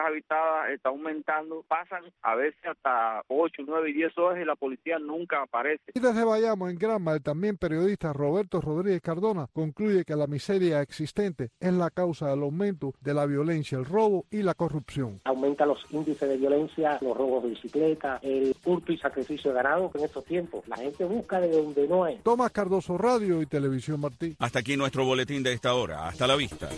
habitadas está aumentando, pasan a veces hasta 8, 9 y 10 horas y la policía nunca aparece. Y desde Bayamo, en Granma, el también periodista Roberto Rodríguez Cardona concluye que la miseria existente es la causa del aumento de la violencia, el robo y la corrupción. Aumenta los índices de violencia, los robos de bicicleta, el hurto y sacrificio de ganado, que en estos tiempos la gente busca de donde no hay. Tomás Cardoso, Radio y Televisión Martí. Hasta aquí nuestro boletín de esta hora. Hasta la vista.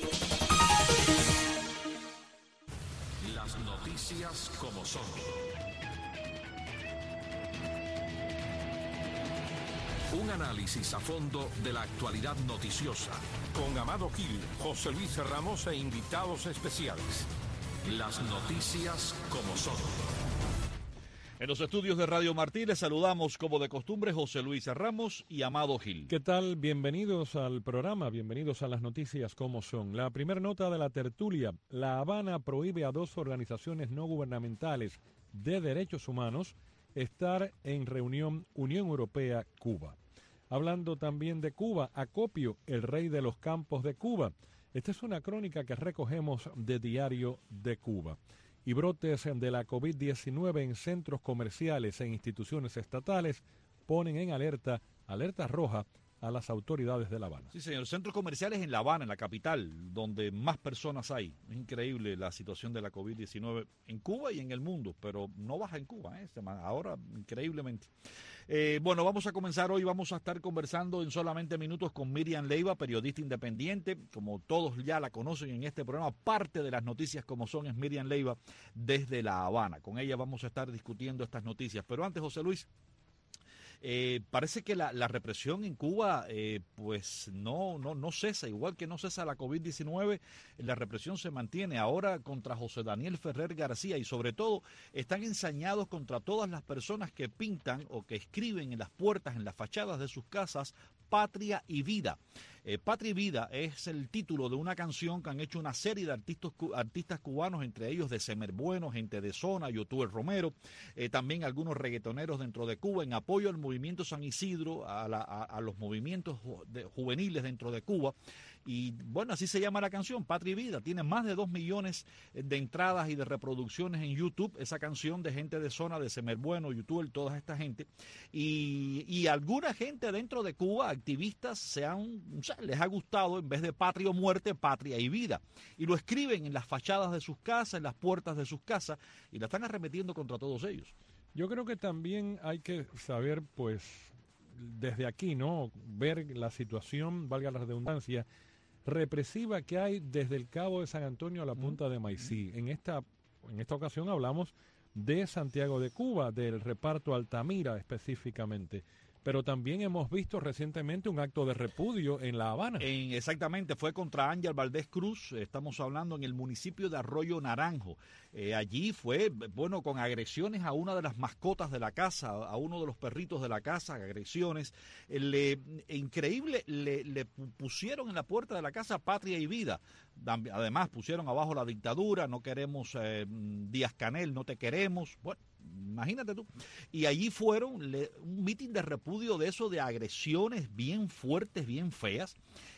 Las noticias como son. Un análisis a fondo de la actualidad noticiosa. Con Amado Gil, José Luis Ramos e invitados especiales. Las noticias como son. En los estudios de Radio Martí les saludamos como de costumbre José Luis Ramos y Amado Gil. ¿Qué tal? Bienvenidos al programa, bienvenidos a las noticias como son. La primera nota de la tertulia: La Habana prohíbe a 2 organizaciones no gubernamentales de derechos humanos estar en reunión Unión Europea-Cuba. Hablando también de Cuba, Acopio, el rey de los campos de Cuba. Esta es una crónica que recogemos de Diario de Cuba. Y brotes de la COVID-19 en centros comerciales e instituciones estatales ponen en alerta roja a las autoridades de La Habana. Sí, señor. Centros comerciales en La Habana, en la capital, donde más personas hay. Es increíble la situación de la COVID-19 en Cuba y en el mundo, pero no baja en Cuba, ahora increíblemente. Bueno, vamos a comenzar hoy, vamos a estar conversando en solamente minutos con Miriam Leiva, periodista independiente, como todos ya la conocen en este programa, parte de las noticias como son es Miriam Leiva desde La Habana. Con ella vamos a estar discutiendo estas noticias, pero antes, José Luis, parece que la represión en Cuba pues no cesa, igual que no cesa la COVID-19, la represión se mantiene ahora contra José Daniel Ferrer García y sobre todo están ensañados contra todas las personas que pintan o que escriben en las puertas, en las fachadas de sus casas, Patria y Vida. Patria y Vida es el título de una canción que han hecho una serie de artistas cubanos, entre ellos de Semer Bueno, Gente de Zona, Yotuel Romero, también algunos reggaetoneros dentro de Cuba, en apoyo al movimiento San Isidro, a los movimientos juveniles dentro de Cuba. Y bueno, así se llama la canción, Patria y Vida. Tiene más de 2 millones de entradas y de reproducciones en YouTube, esa canción de Gente de Zona, de Semer Bueno, YouTube, toda esta gente. Y alguna gente dentro de Cuba, activistas, les ha gustado, en vez de Patria o Muerte, Patria y Vida. Y lo escriben en las fachadas de sus casas, en las puertas de sus casas, y la están arremetiendo contra todos ellos. Yo creo que también hay que saber, pues, desde aquí, ¿no? Ver la situación, valga la redundancia, represiva que hay desde el Cabo de San Antonio a la Punta de Maicí. En esta ocasión hablamos de Santiago de Cuba, del reparto Altamira específicamente. Pero también hemos visto recientemente un acto de repudio en La Habana. Exactamente, fue contra Ángel Valdés Cruz, estamos hablando en el municipio de Arroyo Naranjo. Allí fue, bueno, con agresiones a una de las mascotas de la casa, a uno de los perritos de la casa, agresiones. Increíble, le pusieron en la puerta de la casa Patria y Vida. Además pusieron abajo la dictadura, no queremos Díaz Canel, no te queremos. Bueno, imagínate tú. Y allí fueron un mitin de repudio de eso, de agresiones bien fuertes, bien feas.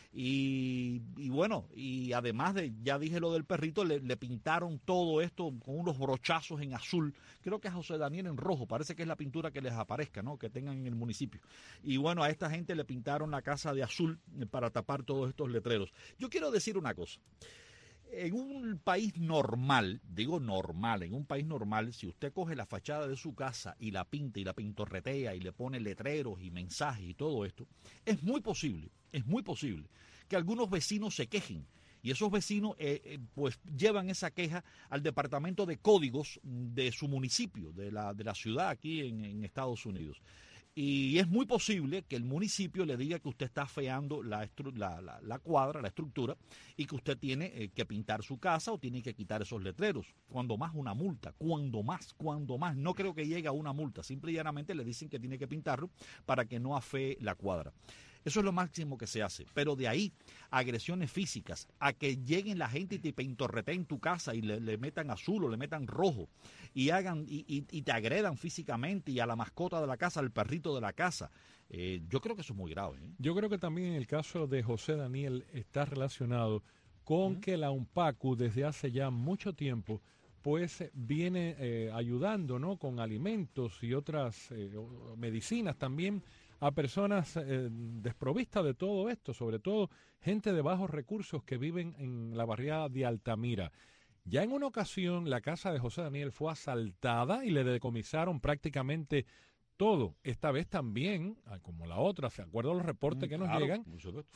Y bueno, y además ya dije lo del perrito, le pintaron todo esto con unos brochazos en azul. Creo que a José Daniel en rojo, parece que es la pintura que les aparezca, ¿no? Que tengan en el municipio. Y bueno, a esta gente le pintaron la casa de azul para tapar todos estos letreros. Yo quiero decir una cosa. En un país normal, digo normal, en un país normal, si usted coge la fachada de su casa y la pinta y la pintorretea y le pone letreros y mensajes y todo esto, es muy posible que algunos vecinos se quejen. Y esos vecinos pues llevan esa queja al departamento de códigos de su municipio, de la ciudad aquí en Estados Unidos. Y es muy posible que el municipio le diga que usted está afeando la cuadra, la estructura, y que usted tiene que pintar su casa o tiene que quitar esos letreros. Cuando más una multa, cuando más. No creo que llegue a una multa, simple y llanamente le dicen que tiene que pintarlo para que no afee la cuadra. Eso es lo máximo que se hace, pero de ahí agresiones físicas, a que lleguen la gente y te pintorreteen tu casa y le metan azul o le metan rojo y te agredan físicamente, y a la mascota de la casa, al perrito de la casa. Yo creo que eso es muy grave. Yo creo que también en el caso de José Daniel está relacionado con que la UNPACU desde hace ya mucho tiempo pues viene ayudando, ¿no?, con alimentos y otras medicinas también a personas desprovistas de todo esto, sobre todo gente de bajos recursos que viven en la barriada de Altamira. Ya en una ocasión la casa de José Daniel fue asaltada y le decomisaron prácticamente todo. Esta vez también, como la otra, de acuerdo a los reportes que nos llegan,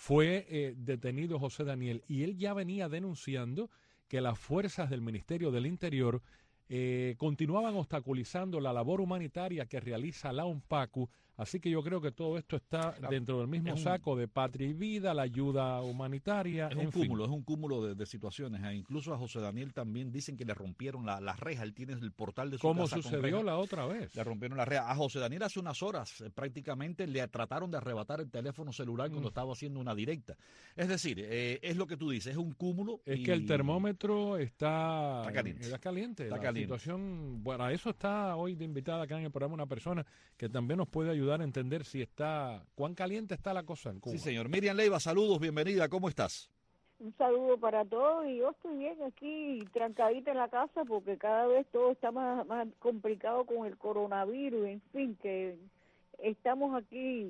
fue detenido José Daniel, y él ya venía denunciando que las fuerzas del Ministerio del Interior continuaban obstaculizando la labor humanitaria que realiza la UNPACU. Así que yo creo que todo esto está dentro del mismo saco de Patria y Vida, la ayuda humanitaria. Es un cúmulo de situaciones. Incluso a José Daniel también dicen que le rompieron la reja. Él tiene el portal de su casa. ¿Cómo sucedió la otra vez? Le rompieron la reja. A José Daniel hace unas horas prácticamente le trataron de arrebatar el teléfono celular cuando estaba haciendo una directa. Es decir, es lo que tú dices, es un cúmulo. Es que el termómetro está caliente. La situación, para eso está hoy de invitada acá en el programa una persona que también nos puede ayudar a entender cuán caliente está la cosa en Cuba. Sí, señor. Miriam Leiva, saludos, bienvenida, ¿cómo estás? Un saludo para todos, y yo estoy bien aquí, trancadita en la casa, porque cada vez todo está más complicado con el coronavirus, en fin, que estamos aquí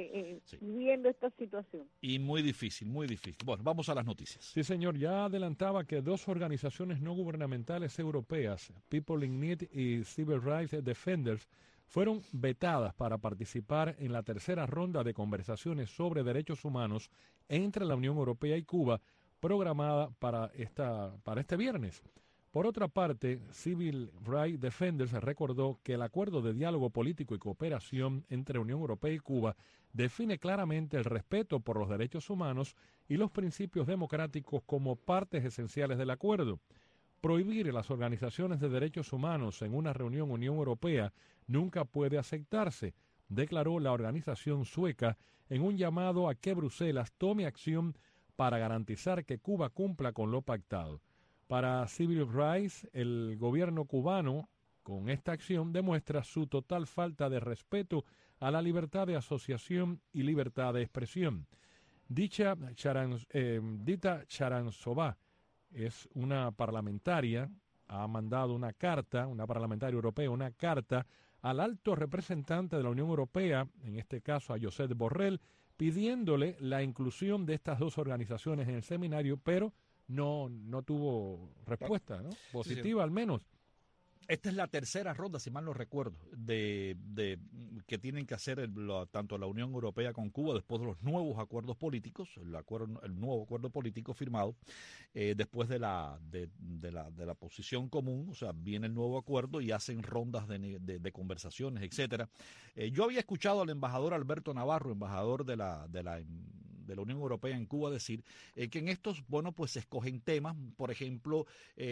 viviendo esta situación. Y muy difícil, muy difícil. Bueno, vamos a las noticias. Sí, señor, ya adelantaba que 2 organizaciones no gubernamentales europeas, People in Need y Civil Rights Defenders, fueron vetadas para participar en la tercera ronda de conversaciones sobre derechos humanos entre la Unión Europea y Cuba, programada para este viernes. Por otra parte, Civil Rights Defenders recordó que el acuerdo de diálogo político y cooperación entre Unión Europea y Cuba define claramente el respeto por los derechos humanos y los principios democráticos como partes esenciales del acuerdo. Prohibir las organizaciones de derechos humanos en una reunión Unión Europea nunca puede aceptarse, declaró la organización sueca en un llamado a que Bruselas tome acción para garantizar que Cuba cumpla con lo pactado. Para Civil Rights, el gobierno cubano, con esta acción, demuestra su total falta de respeto a la libertad de asociación y libertad de expresión. Dita Charanzová es una parlamentaria, ha mandado una parlamentaria europea, una carta al alto representante de la Unión Europea, en este caso a Josep Borrell, pidiéndole la inclusión de estas 2 organizaciones en el seminario, pero no tuvo respuesta, ¿no? Positiva, sí. Al menos. Esta es la tercera ronda, si mal no recuerdo, de que tienen que hacer tanto la Unión Europea con Cuba después de los nuevos acuerdos políticos, el nuevo acuerdo político firmado, después de la posición común, o sea, viene el nuevo acuerdo y hacen rondas de conversaciones, etcétera. Yo había escuchado al embajador Alberto Navarro, embajador de la Unión Europea en Cuba, decir que en estos, pues se escogen temas, por ejemplo,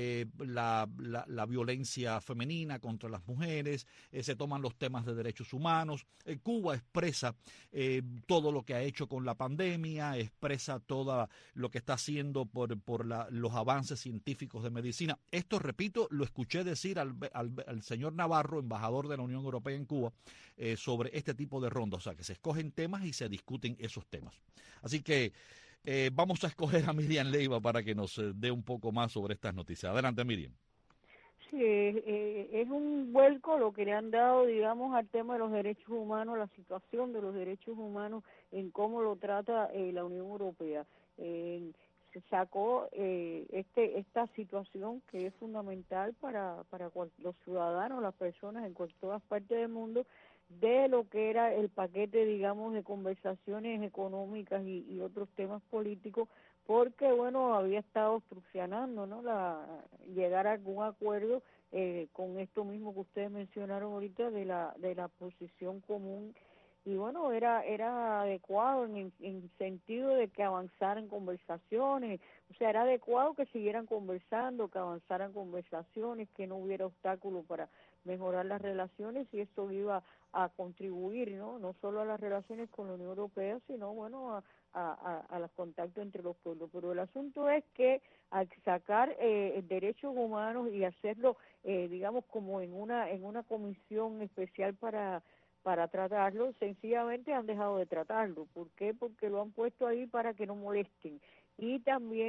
la violencia femenina contra las mujeres, se toman los temas de derechos humanos. Cuba expresa todo lo que ha hecho con la pandemia, expresa todo lo que está haciendo por los avances científicos de medicina. Esto, repito, lo escuché decir al señor Navarro, embajador de la Unión Europea en Cuba, sobre este tipo de rondas, o sea, que se escogen temas y se discuten esos temas. Así que vamos a escoger a Miriam Leiva para que nos dé un poco más sobre estas noticias. Adelante, Miriam. Sí, es un vuelco lo que le han dado, digamos, al tema de los derechos humanos, la situación de los derechos humanos en cómo lo trata la Unión Europea. Se sacó esta situación que es fundamental para los ciudadanos, las personas en todas partes del mundo, de lo que era el paquete, digamos, de conversaciones económicas y otros temas políticos, porque, bueno, había estado obstruccionando, ¿no?, llegar a algún acuerdo con esto mismo que ustedes mencionaron ahorita de la posición común. Y bueno, era adecuado en sentido de que avanzaran conversaciones, o sea, era adecuado que siguieran conversando, que avanzaran conversaciones, que no hubiera obstáculos para mejorar las relaciones, y esto iba a contribuir, no solo a las relaciones con la Unión Europea, sino, bueno, a los contactos entre los pueblos. Pero el asunto es que al sacar derechos humanos y hacerlo, digamos, como en una comisión especial para tratarlo, sencillamente han dejado de tratarlo. ¿Por qué? Porque lo han puesto ahí para que no molesten. Y también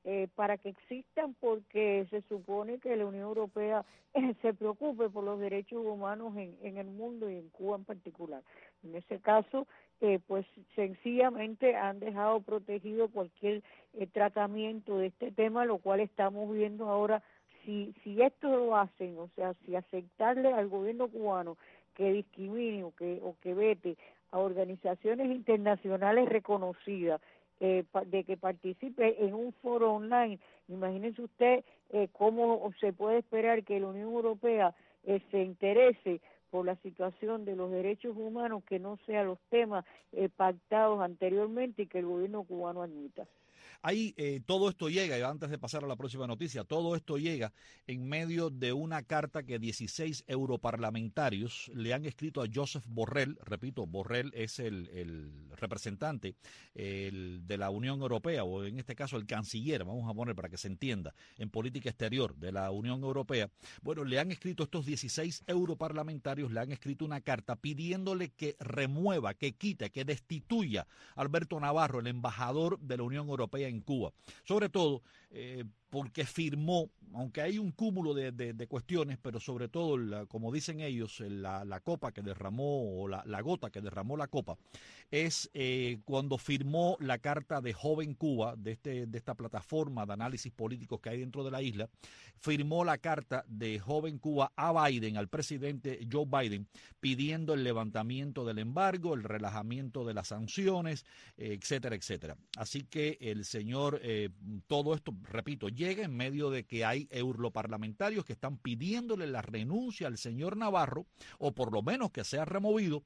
para que existan, porque se supone que la Unión Europea se preocupe por los derechos humanos en el mundo y en Cuba en particular. En ese caso, pues sencillamente han dejado protegido cualquier tratamiento de este tema, lo cual estamos viendo ahora. Si esto lo hacen, o sea, si aceptarle al gobierno cubano que discrimine o que vete a organizaciones internacionales reconocidas, de que participe en un foro online, imagínense usted cómo se puede esperar que la Unión Europea se interese por la situación de los derechos humanos, que no sean los temas pactados anteriormente y que el gobierno cubano admita. Ahí todo esto llega, y antes de pasar a la próxima noticia, todo esto llega en medio de una carta que 16 europarlamentarios le han escrito a Josep Borrell. Repito, Borrell es el representante de la Unión Europea, o en este caso el canciller, vamos a poner para que se entienda, en política exterior de la Unión Europea. Bueno, le han escrito estos 16 europarlamentarios, le han escrito una carta pidiéndole que remueva, que quite, que destituya a Alberto Navarro, el embajador de la Unión Europea en Cuba, sobre todo porque firmó, aunque hay un cúmulo de cuestiones, pero sobre todo, como dicen ellos, la copa que derramó, o la gota que derramó la copa, es cuando firmó la carta de Joven Cuba, de esta plataforma de análisis políticos que hay dentro de la isla, firmó la carta de Joven Cuba a Biden, al presidente Joe Biden, pidiendo el levantamiento del embargo, el relajamiento de las sanciones, etcétera, etcétera. Así que el señor, todo esto, repito, llega en medio de que hay europarlamentarios que están pidiéndole la renuncia al señor Navarro, o por lo menos que sea removido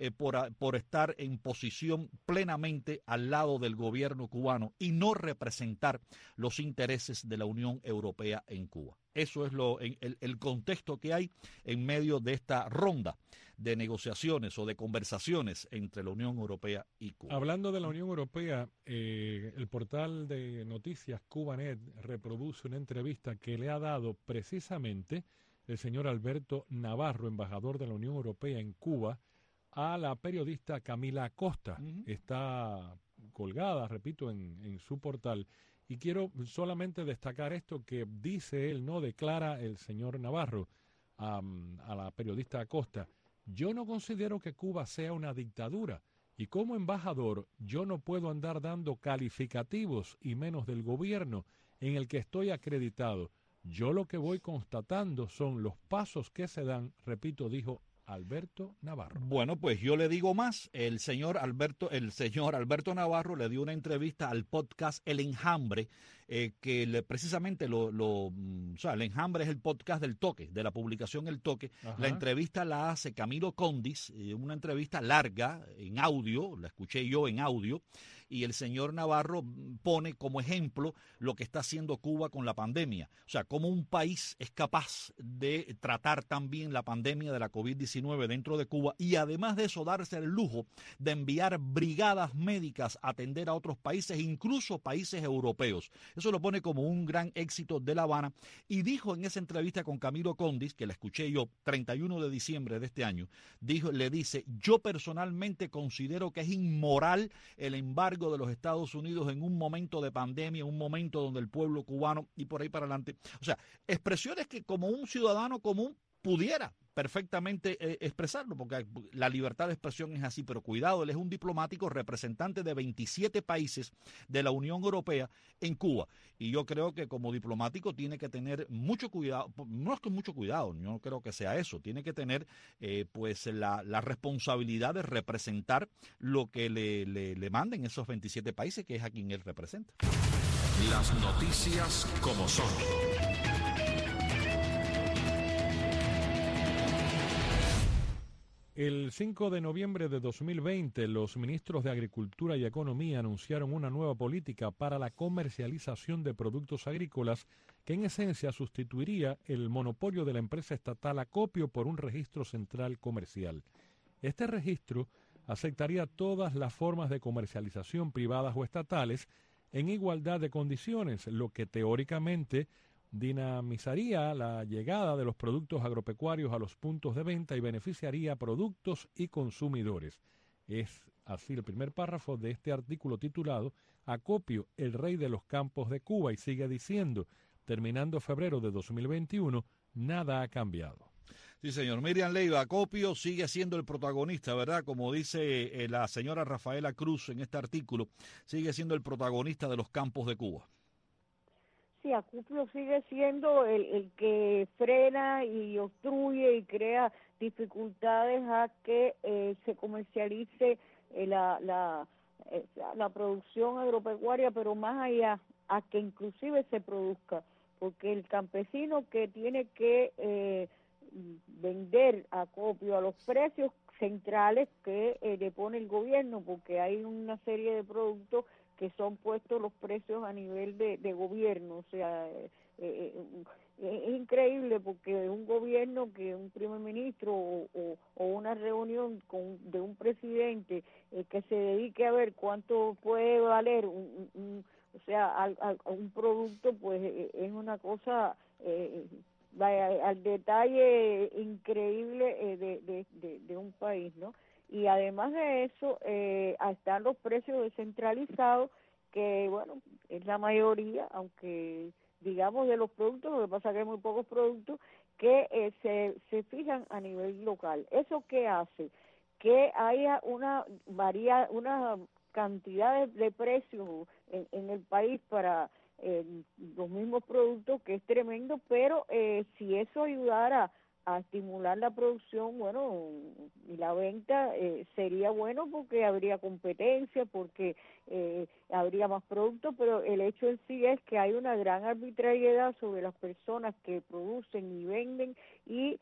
por estar en posición plenamente al lado del gobierno cubano y no representar los intereses de la Unión Europea en Cuba. Eso es el contexto que hay en medio de esta ronda de negociaciones o de conversaciones entre la Unión Europea y Cuba. Hablando de la Unión Europea, el portal de noticias Cubanet reproduce una entrevista que le ha dado precisamente el señor Alberto Navarro, embajador de la Unión Europea en Cuba, a la periodista Camila Acosta. Está colgada, repito, en su portal. Y quiero solamente destacar esto que dice él, no declara el señor Navarro a la periodista Acosta. Yo no considero que Cuba sea una dictadura, y como embajador yo no puedo andar dando calificativos, y menos del gobierno en el que estoy acreditado. Yo lo que voy constatando son los pasos que se dan, repito, dijo Alberto Navarro. Bueno, pues yo le digo más. El señor Alberto Navarro le dio una entrevista al podcast El Enjambre, que precisamente o sea, El Enjambre es el podcast del Toque, de la publicación El Toque. Ajá. La entrevista la hace Camilo Condis, una entrevista larga en audio, la escuché yo en audio, y el señor Navarro pone como ejemplo lo que está haciendo Cuba con la pandemia. O sea, cómo un país es capaz de tratar también la pandemia de la COVID-19 dentro de Cuba, y además de eso darse el lujo de enviar brigadas médicas a atender a otros países, incluso países europeos. Eso lo pone como un gran éxito de La Habana, y dijo en esa entrevista con Camilo Condis, que la escuché yo 31 de diciembre de este año, le dice: yo personalmente considero que es inmoral el embargo de los Estados Unidos en un momento de pandemia, un momento donde el pueblo cubano, y por ahí para adelante, o sea, expresiones que como un ciudadano común pudiera perfectamente expresarlo, porque la libertad de expresión es así, pero cuidado, él es un diplomático representante de 27 países de la Unión Europea en Cuba, y yo creo que como diplomático tiene que tener mucho cuidado, no es que mucho cuidado, yo no creo que sea eso, tiene que tener pues la responsabilidad de representar lo que le manden esos 27 países, que es a quien él representa. Las noticias como son. El 5 de noviembre de 2020, los ministros de Agricultura y Economía anunciaron una nueva política para la comercialización de productos agrícolas que en esencia sustituiría el monopolio de la empresa estatal Acopio por un registro central comercial. Este registro aceptaría todas las formas de comercialización privadas o estatales en igualdad de condiciones, lo que teóricamente dinamizaría la llegada de los productos agropecuarios a los puntos de venta y beneficiaría a productos y consumidores. Es así el primer párrafo de este artículo titulado Acopio, el rey de los campos de Cuba, y sigue diciendo, terminando febrero de 2021, nada ha cambiado. Sí, señor. Miriam Leiva, Acopio sigue siendo el protagonista, ¿verdad? Como dice la señora Rafaela Cruz en este artículo, sigue siendo el protagonista de los campos de Cuba. Sí, Acopio sigue siendo el que frena y obstruye y crea dificultades a que se comercialice la producción agropecuaria, pero más allá, a que inclusive se produzca, porque el campesino que tiene que vender acopio a los precios centrales que le pone el gobierno, porque hay una serie de productos que son puestos los precios a nivel de gobierno, o sea, es increíble porque un gobierno que un primer ministro o una reunión de un presidente que se dedique a ver cuánto puede valer un producto, pues es una cosa al detalle increíble de un país, ¿no? Y además de eso, están los precios descentralizados, que bueno, es la mayoría, aunque digamos de los productos, lo que pasa es que hay muy pocos productos que se fijan a nivel local. ¿Eso qué hace? Que haya una cantidad de precios en el país para los mismos productos, que es tremendo, pero si eso ayudara a estimular la producción, bueno, y la venta, sería bueno porque habría competencia, porque habría más productos, pero el hecho en sí es que hay una gran arbitrariedad sobre las personas que producen y venden, y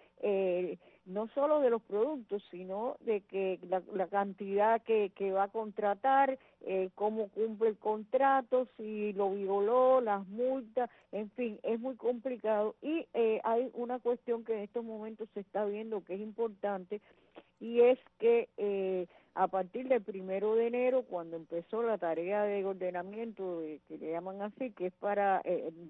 no solo de los productos, sino de que la cantidad que va a contratar, cómo cumple el contrato, si lo violó, las multas, en fin, es muy complicado. Y hay una cuestión que en estos momentos se está viendo que es importante, y es que a partir del 1 de enero, cuando empezó la tarea de ordenamiento, que le llaman así, que es para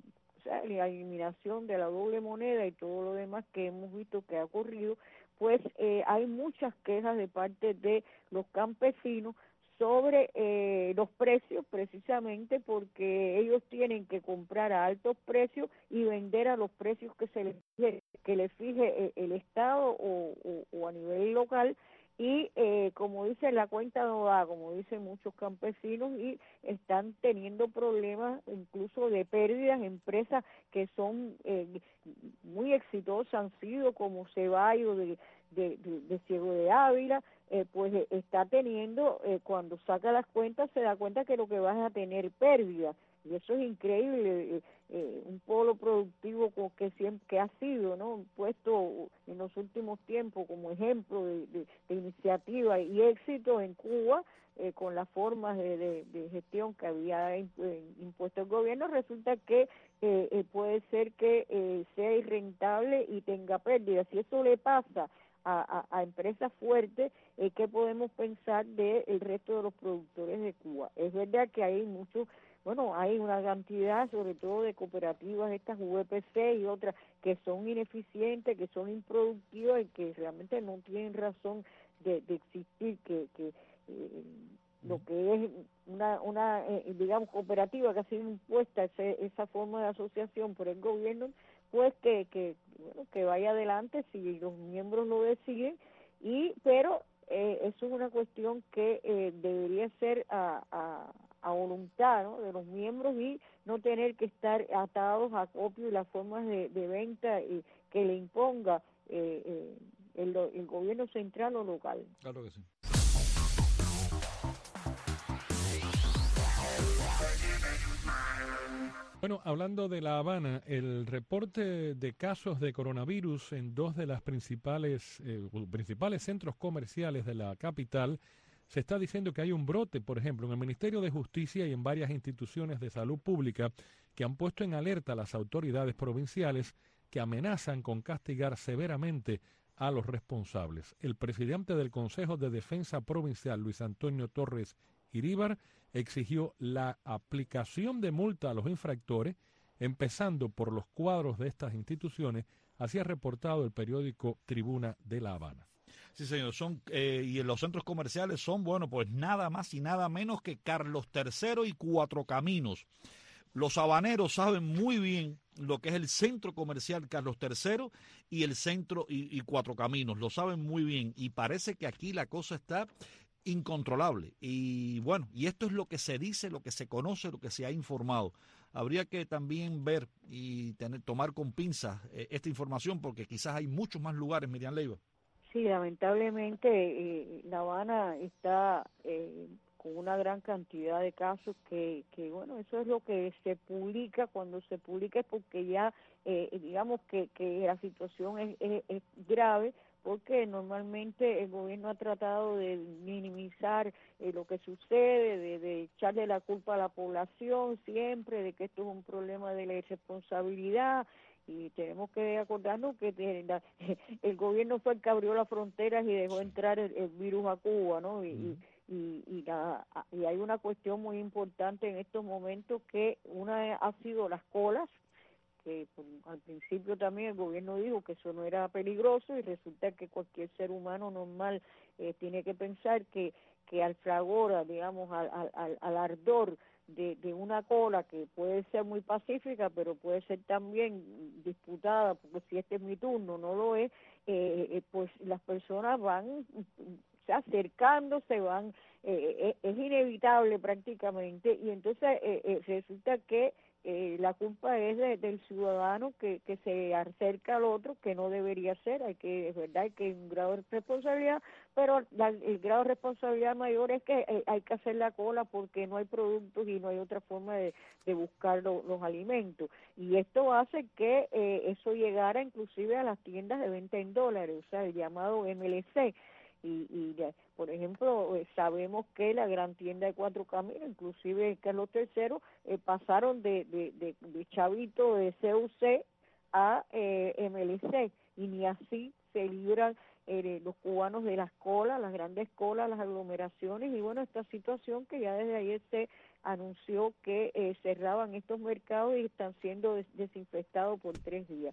la eliminación de la doble moneda y todo lo demás que hemos visto que ha ocurrido, pues hay muchas quejas de parte de los campesinos sobre los precios, precisamente porque ellos tienen que comprar a altos precios y vender a los precios que les fije el Estado o a nivel local, y como dice, la cuenta no da, como dicen muchos campesinos, y están teniendo problemas incluso de pérdidas. Empresas que son muy exitosas han sido, como Ceballos de Ciego de Ávila, pues está teniendo, cuando saca las cuentas, se da cuenta que lo que vas a tener pérdida, y eso es increíble. Un polo productivo que ha sido, ¿no?, puesto en los últimos tiempos como ejemplo de iniciativa y éxito en Cuba, con las formas de gestión que había impuesto el gobierno, resulta que puede ser que sea irrentable y tenga pérdidas. Si eso le pasa a empresas fuertes, ¿qué podemos pensar del resto de los productores de Cuba? Es verdad que hay hay una cantidad, sobre todo de cooperativas, estas VPC y otras, que son ineficientes, que son improductivas y que realmente no tienen razón de existir, lo que es una digamos, cooperativa que ha sido impuesta esa forma de asociación por el gobierno, pues que vaya adelante si los miembros lo deciden, pero eso es una cuestión que debería ser a voluntad, ¿no?, de los miembros, y no tener que estar atados a acopio y las formas de venta que le imponga el gobierno central o local. Claro que sí. Bueno, hablando de La Habana, el reporte de casos de coronavirus en dos de las principales centros comerciales de la capital, se está diciendo que hay un brote, por ejemplo, en el Ministerio de Justicia y en varias instituciones de salud pública, que han puesto en alerta a las autoridades provinciales, que amenazan con castigar severamente a los responsables. El presidente del Consejo de Defensa Provincial, Luis Antonio Torres Iríbar, exigió la aplicación de multa a los infractores, empezando por los cuadros de estas instituciones, así ha reportado el periódico Tribuna de La Habana. Sí, señor, y en los centros comerciales son, bueno, pues nada más y nada menos que Carlos III y Cuatro Caminos. Los habaneros saben muy bien lo que es el centro comercial Carlos III y el centro y Cuatro Caminos, lo saben muy bien y parece que aquí la cosa está incontrolable. Y bueno, y esto es lo que se dice, lo que se conoce, lo que se ha informado. Habría que también ver y tomar con pinzas esta información porque quizás hay muchos más lugares, Miriam Leiva. Sí, lamentablemente La Habana está con una gran cantidad de casos que bueno, eso es lo que se publica. Cuando se publica es porque ya digamos que la situación es grave, porque normalmente el gobierno ha tratado de minimizar lo que sucede, de echarle la culpa a la población siempre, de que esto es un problema de la irresponsabilidad. Y tenemos que acordarnos que el gobierno fue el que abrió las fronteras y dejó entrar el virus a Cuba, ¿no? Y hay una cuestión muy importante en estos momentos, que una ha sido las colas, que al principio también el gobierno dijo que eso no era peligroso, y resulta que cualquier ser humano normal tiene que pensar que al fragor, digamos, al ardor de una cola, que puede ser muy pacífica, pero puede ser también disputada, porque si este es mi turno, no lo es, pues las personas van acercándose, es inevitable prácticamente, y entonces resulta que la culpa es del ciudadano que se acerca al otro, que no debería ser. Es verdad que hay un grado de responsabilidad, pero el grado de responsabilidad mayor es que hay que hacer la cola porque no hay productos y no hay otra forma de buscar los alimentos, y esto hace que eso llegara inclusive a las tiendas de venta en dólares, o sea, el llamado MLC. Por ejemplo, sabemos que la gran tienda de Cuatro Caminos, inclusive Carlos III, pasaron de chavito de CUC a MLC, y ni así se libran los cubanos de las colas, las grandes colas, las aglomeraciones. Y bueno, esta situación que ya desde ayer se anunció que cerraban estos mercados y están siendo desinfectados por 3 días.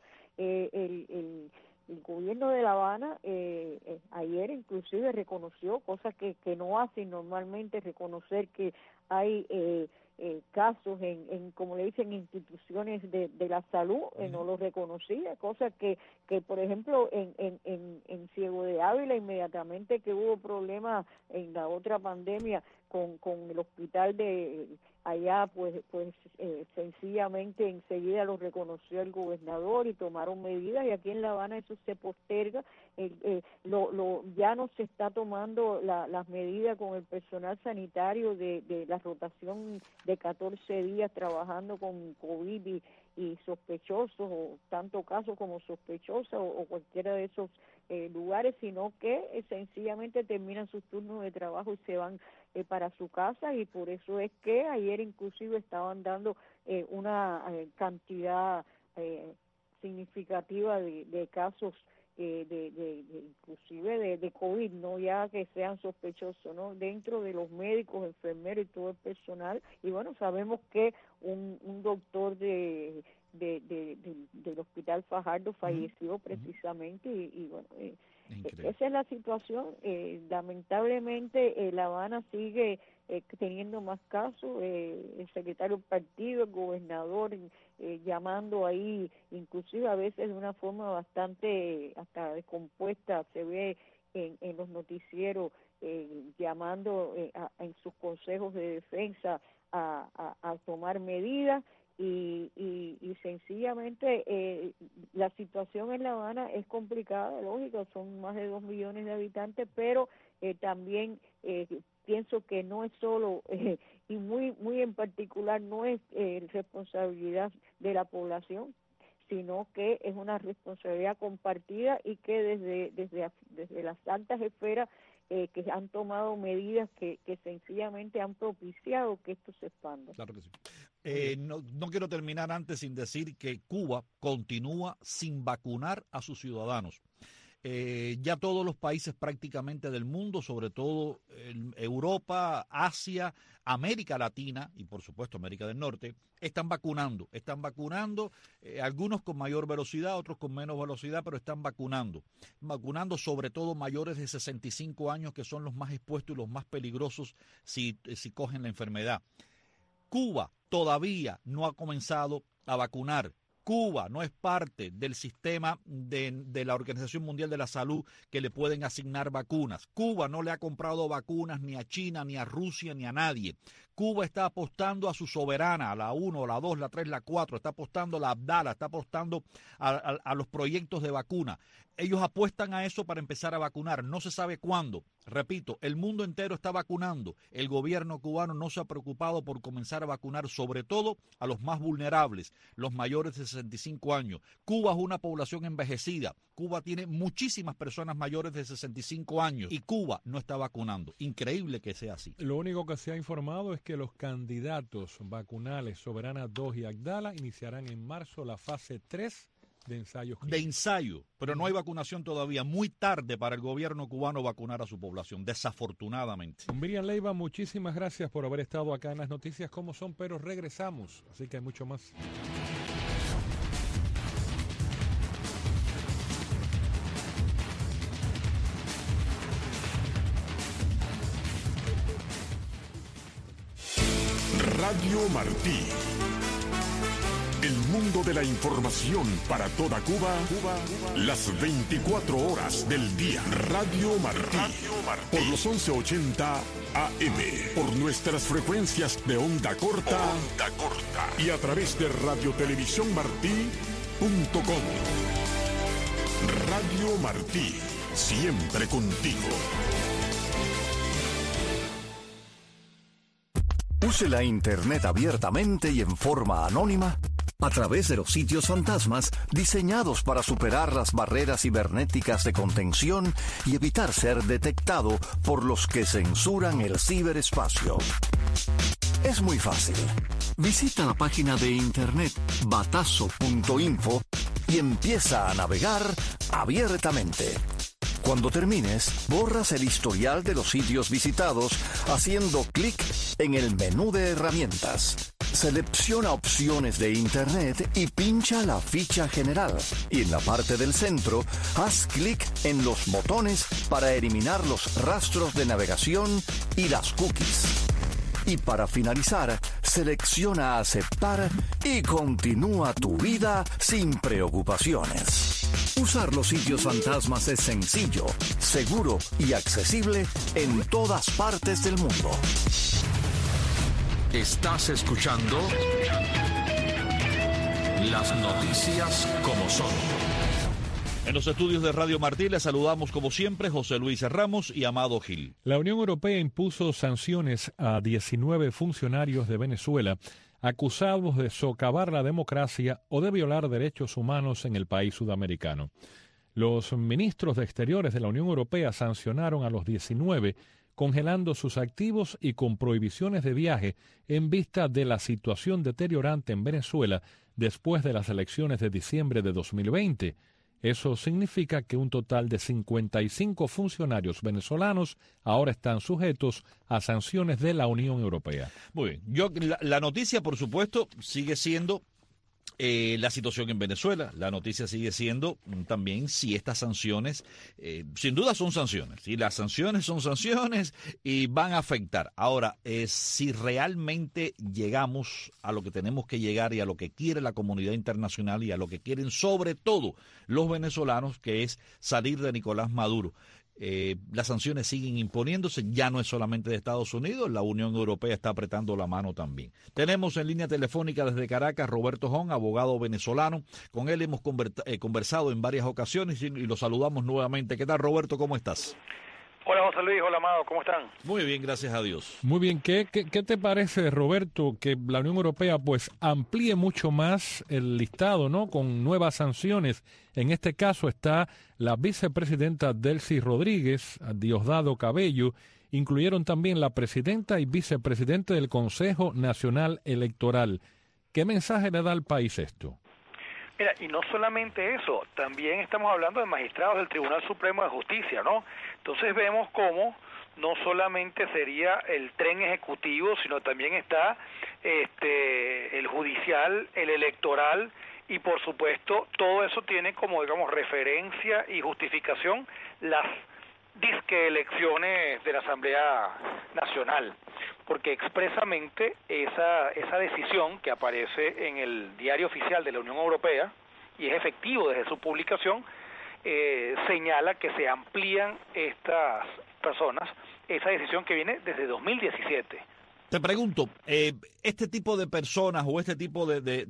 El gobierno de La Habana ayer inclusive reconoció, cosas que no hacen normalmente, reconocer que hay casos en como le dicen, instituciones de la salud, no lo reconocía, cosa que por ejemplo en Ciego de Ávila, inmediatamente que hubo problemas en la otra pandemia con el hospital de allá, pues sencillamente enseguida lo reconoció el gobernador y tomaron medidas, y aquí en La Habana eso se posterga. Ya no se está tomando las medidas con el personal sanitario de la rotación de 14 días trabajando con COVID y sospechosos, o tanto casos como sospechosos, o cualquiera de esos lugares, sino que sencillamente terminan sus turnos de trabajo y se van para su casa. Y por eso es que ayer inclusive estaban dando una cantidad significativa de casos inclusive de COVID, no ya que sean sospechosos, ¿no? Dentro de los médicos, enfermeros y todo el personal. Y bueno, sabemos que un doctor del Hospital Fajardo falleció precisamente, y bueno, esa es la situación. Lamentablemente La Habana sigue teniendo más casos, el secretario del partido, el gobernador, llamando ahí, inclusive a veces de una forma bastante hasta descompuesta, se ve en los noticieros, llamando en sus consejos de defensa a tomar medidas. Y sencillamente la situación en La Habana es complicada, lógico, son más de 2 millones de habitantes, pero también pienso que no es solo, y muy en particular, no es responsabilidad de la población, sino que es una responsabilidad compartida, y que desde las altas esferas que han tomado medidas que sencillamente han propiciado que esto se expanda. Claro que sí. No quiero terminar antes sin decir que Cuba continúa sin vacunar a sus ciudadanos. Ya todos los países prácticamente del mundo, sobre todo Europa, Asia, América Latina y por supuesto América del Norte, están vacunando, algunos con mayor velocidad, otros con menos velocidad, pero están vacunando sobre todo mayores de 65 años, que son los más expuestos y los más peligrosos si cogen la enfermedad. Cuba todavía no ha comenzado a vacunar. Cuba no es parte del sistema de la Organización Mundial de la Salud que le pueden asignar vacunas. Cuba no le ha comprado vacunas ni a China, ni a Rusia, ni a nadie. Cuba está apostando a su soberana, a la 1, la 2, la 3, la 4, está apostando a la Abdala, está apostando a los proyectos de vacuna. Ellos apuestan a eso para empezar a vacunar. No se sabe cuándo. Repito, el mundo entero está vacunando. El gobierno cubano no se ha preocupado por comenzar a vacunar, sobre todo a los más vulnerables, los mayores de 65 años. Cuba es una población envejecida. Cuba tiene muchísimas personas mayores de 65 años y Cuba no está vacunando. Increíble que sea así. Lo único que se ha informado es que los candidatos vacunales Soberana 2 y Abdala iniciarán en marzo la fase 3 de ensayos clínicos. De ensayo, pero no hay vacunación todavía. Muy tarde para el gobierno cubano vacunar a su población, desafortunadamente. Miriam Leiva, muchísimas gracias por haber estado acá en las noticias como son, pero regresamos, así que hay mucho más. Radio Martí. El mundo de la información para toda Cuba, las 24 horas del día. Radio Martí. Por los 1180 AM. Por nuestras frecuencias de onda corta. Y a través de radiotelevisiónmartí.com. Radio Martí. Siempre contigo. Use la Internet abiertamente y en forma anónima a través de los sitios fantasmas diseñados para superar las barreras cibernéticas de contención y evitar ser detectado por los que censuran el ciberespacio. Es muy fácil. Visita la página de internet batazo.info y empieza a navegar abiertamente. Cuando termines, borras el historial de los sitios visitados haciendo clic en el menú de herramientas. Selecciona opciones de Internet y pincha la ficha general. Y en la parte del centro, haz clic en los botones para eliminar los rastros de navegación y las cookies. Y para finalizar, selecciona aceptar y continúa tu vida sin preocupaciones. Usar los sitios fantasmas es sencillo, seguro y accesible en todas partes del mundo. Estás escuchando las noticias como son. En los estudios de Radio Martí les saludamos como siempre José Luis Ramos y Amado Gil. La Unión Europea impuso sanciones a 19 funcionarios de Venezuela acusados de socavar la democracia o de violar derechos humanos en el país sudamericano. Los ministros de Exteriores de la Unión Europea sancionaron a los 19, congelando sus activos y con prohibiciones de viaje en vista de la situación deteriorante en Venezuela después de las elecciones de diciembre de 2020. Eso significa que un total de 55 funcionarios venezolanos ahora están sujetos a sanciones de la Unión Europea. Muy bien. La noticia, por supuesto, sigue siendo la situación en Venezuela. La noticia sigue siendo también si estas sanciones, sin duda son sanciones, si las sanciones son sanciones y van a afectar. Ahora, si realmente llegamos a lo que tenemos que llegar y a lo que quiere la comunidad internacional y a lo que quieren sobre todo los venezolanos, que es salir de Nicolás Maduro. Las sanciones siguen imponiéndose, ya no es solamente de Estados Unidos, la Unión Europea está apretando la mano también. Tenemos en línea telefónica desde Caracas Roberto Jón, abogado venezolano. Con él hemos conversado en varias ocasiones y lo saludamos nuevamente. ¿Qué tal, Roberto? ¿Cómo estás? Hola, José Luis. Hola, Amado. ¿Cómo están? Muy bien, gracias a Dios. Muy bien. ¿Qué te parece, Roberto, que la Unión Europea pues amplíe mucho más el listado, ¿no? Con nuevas sanciones. En este caso está la vicepresidenta Delcy Rodríguez, Diosdado Cabello. Incluyeron también la presidenta y vicepresidente del Consejo Nacional Electoral. ¿Qué mensaje le da al país esto? Mira, y no solamente eso, también estamos hablando de magistrados del Tribunal Supremo de Justicia, ¿no? Entonces vemos cómo no solamente sería el tren ejecutivo, sino también está el judicial, el electoral, y por supuesto todo eso tiene como, digamos, referencia y justificación las disque elecciones de la Asamblea Nacional, porque expresamente esa decisión que aparece en el Diario Oficial de la Unión Europea, y es efectivo desde su publicación, señala que se amplían estas personas, esa decisión que viene desde 2017. Te pregunto, este tipo de personas o este tipo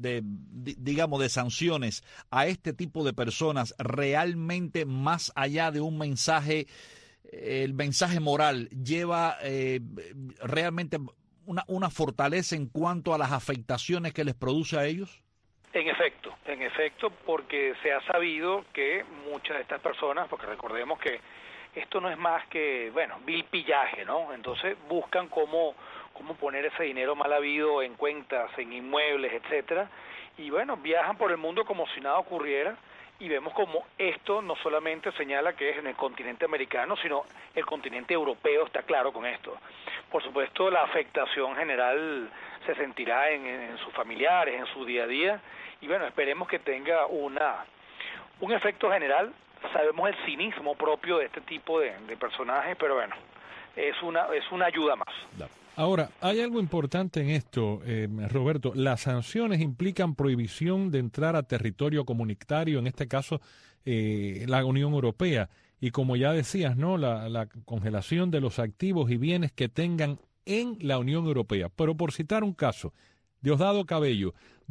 digamos, de sanciones a este tipo de personas, realmente más allá de un mensaje, el mensaje moral, lleva realmente una fortaleza en cuanto a las afectaciones que les produce a ellos? En efecto, porque se ha sabido que muchas de estas personas, porque recordemos que esto no es más que, bueno, vil pillaje, ¿no? Entonces buscan cómo poner ese dinero mal habido en cuentas, en inmuebles, etcétera, y bueno, viajan por el mundo como si nada ocurriera, y vemos como esto no solamente señala que es en el continente americano, sino el continente europeo está claro con esto. Por supuesto, la afectación general se sentirá en sus familiares, en su día a día, y bueno, esperemos que tenga un efecto general. Sabemos el cinismo propio de este tipo de personajes, pero bueno, es una ayuda más. Ahora, hay algo importante en esto, Roberto. Las sanciones implican prohibición de entrar a territorio comunitario, en este caso la Unión Europea. Y como ya decías, ¿no? La congelación de los activos y bienes que tengan en la Unión Europea. Pero por citar un caso, Diosdado Cabello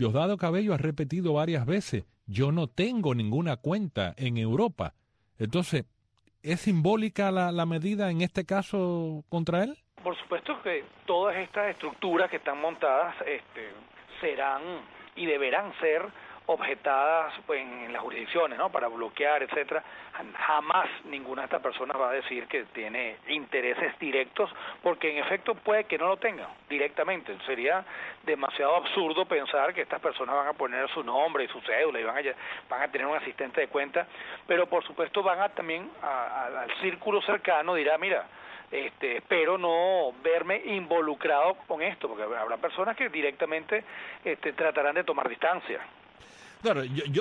ha repetido varias veces, yo no tengo ninguna cuenta en Europa. Entonces, ¿es simbólica la medida en este caso contra él? Por supuesto que todas estas estructuras que están montadas serán y deberán ser objetadas pues, en las jurisdicciones, ¿no? Para bloquear, etcétera. Jamás ninguna de estas personas va a decir que tiene intereses directos, porque en efecto puede que no lo tengan directamente. Sería demasiado absurdo pensar que estas personas van a poner su nombre y su cédula y van a tener un asistente de cuenta, pero por supuesto van a también al círculo cercano, dirá, mira, espero no verme involucrado con esto, porque habrá personas que directamente tratarán de tomar distancia. Claro,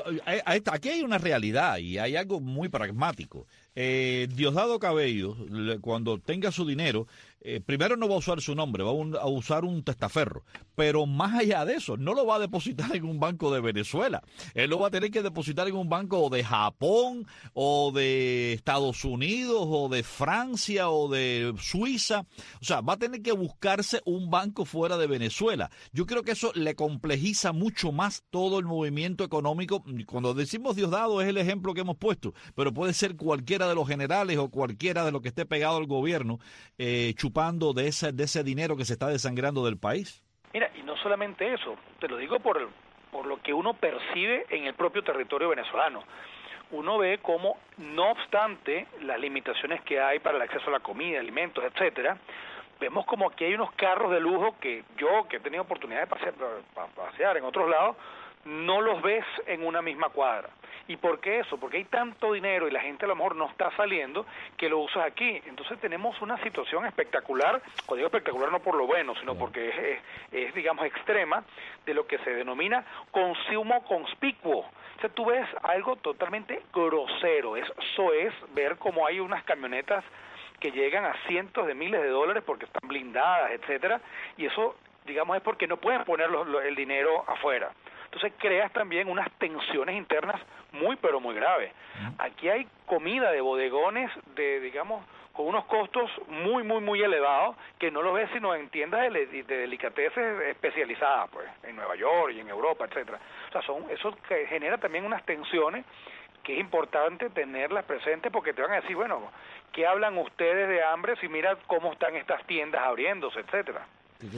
aquí hay una realidad y hay algo muy pragmático. Diosdado Cabello, cuando tenga su dinero, primero no va a usar su nombre, va a usar un testaferro. Pero más allá de eso, no lo va a depositar en un banco de Venezuela. Él lo va a tener que depositar en un banco de Japón, o de Estados Unidos, o de Francia, o de Suiza. O sea, va a tener que buscarse un banco fuera de Venezuela. Yo creo que eso le complejiza mucho más todo el movimiento económico. Cuando decimos Diosdado es el ejemplo que hemos puesto, pero puede ser cualquiera de los generales o cualquiera de los que esté pegado al gobierno chupando de ese dinero que se está desangrando del país. Mira, y no solamente eso, te lo digo por lo que uno percibe en el propio territorio venezolano. Uno ve cómo, no obstante las limitaciones que hay para el acceso a la comida, alimentos, etcétera, vemos como aquí hay unos carros de lujo que yo, que he tenido oportunidad de pasear en otros lados, no los ves en una misma cuadra. ¿Y por qué eso? Porque hay tanto dinero y la gente a lo mejor no está saliendo que lo usas aquí. Entonces tenemos una situación espectacular, o digo espectacular no por lo bueno, sino porque es digamos, extrema, de lo que se denomina consumo conspicuo. O sea, tú ves algo totalmente grosero. Eso es ver cómo hay unas camionetas que llegan a cientos de miles de dólares porque están blindadas, etcétera, y eso, digamos, es porque no pueden poner el dinero afuera. Entonces creas también unas tensiones internas muy, pero muy graves. Aquí hay comida de bodegones, digamos, con unos costos muy, muy, muy elevados, que no los ves sino en tiendas de delicateces especializadas, pues, en Nueva York y en Europa, etcétera. O sea, eso que genera también unas tensiones que es importante tenerlas presentes, porque te van a decir, bueno, ¿qué hablan ustedes de hambre si mira cómo están estas tiendas abriéndose, etcétera?